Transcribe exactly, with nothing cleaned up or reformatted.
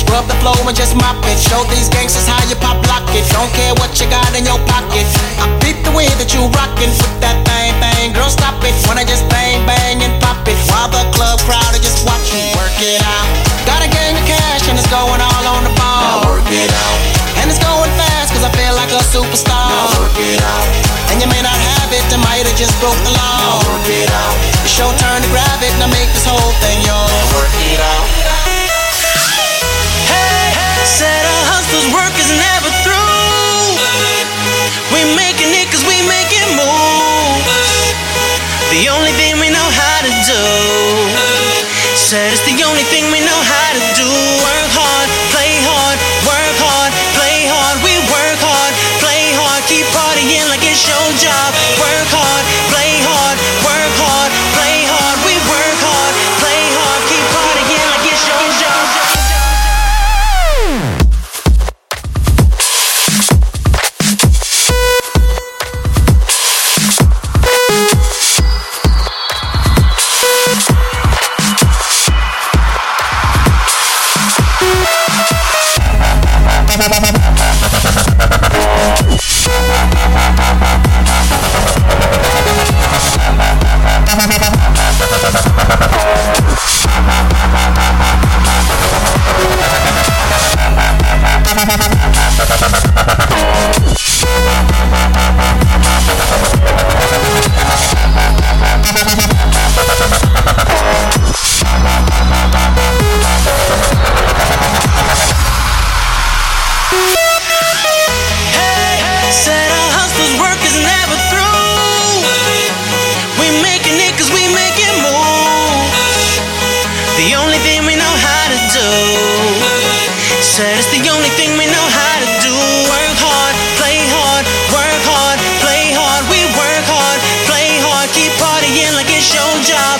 Scrub the floor and just mop it. Show these gangsters how you pop lock it. Don't care what you got in your pocket. I beat the way that you rockin' with that thing, thing. Girl, stop it. Wanna just bang, bang and pop it. While the club crowd are just watching. Work it out. Got a gang of cash and it's going all on the ball. Now work it out. And it's going fast cause I feel like a superstar. Now work it out. And you may not have it, I might have just broke the law. Now work it out. It's your turn to grab it, now make this whole thing yours. Now work it out. Hey, said a hustler's work is never through. We making it cause we make it move. The only thing we know how to do. Said it's the only thing we know how to do. Work hard, play hard, work hard, play hard. We work hard, play hard, keep partying like it's your job. Work hard, play hard, work hard, play hard. We work hard, play hard, keep partying like it's your job. Said it's the only thing we know how to do. Work hard, play hard, work hard, play hard. We work hard, play hard, keep partying like it's your job.